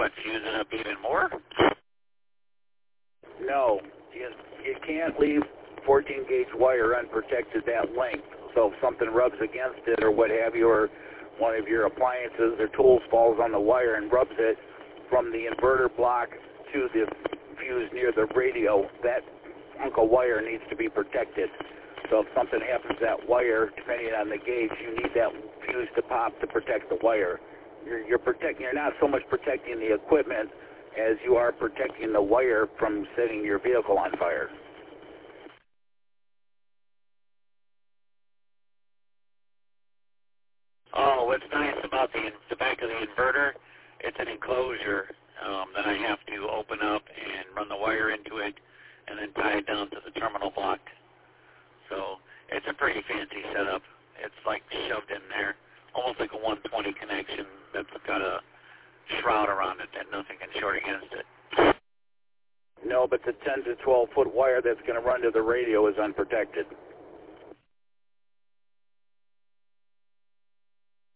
But using up even more? No, you can't leave 14-gauge wire unprotected that length. So if something rubs against it or what have you, or one of your appliances or tools falls on the wire and rubs it from the inverter block to the fuse near the radio, that hunk of wire needs to be protected. So if something happens to that wire, depending on the gauge, you need that fuse to pop to protect the wire. You're not so much protecting the equipment as you are protecting the wire from setting your vehicle on fire. Oh, what's nice about the back of the inverter, it's an enclosure that I have to open up and run the wire into it and then tie it down to the terminal block. So it's a pretty fancy setup. It's like shoved in there, almost like a 120 connection that's got a shroud around it that nothing can short against it. No, but the 10 to 12 foot wire that's going to run to the radio is unprotected.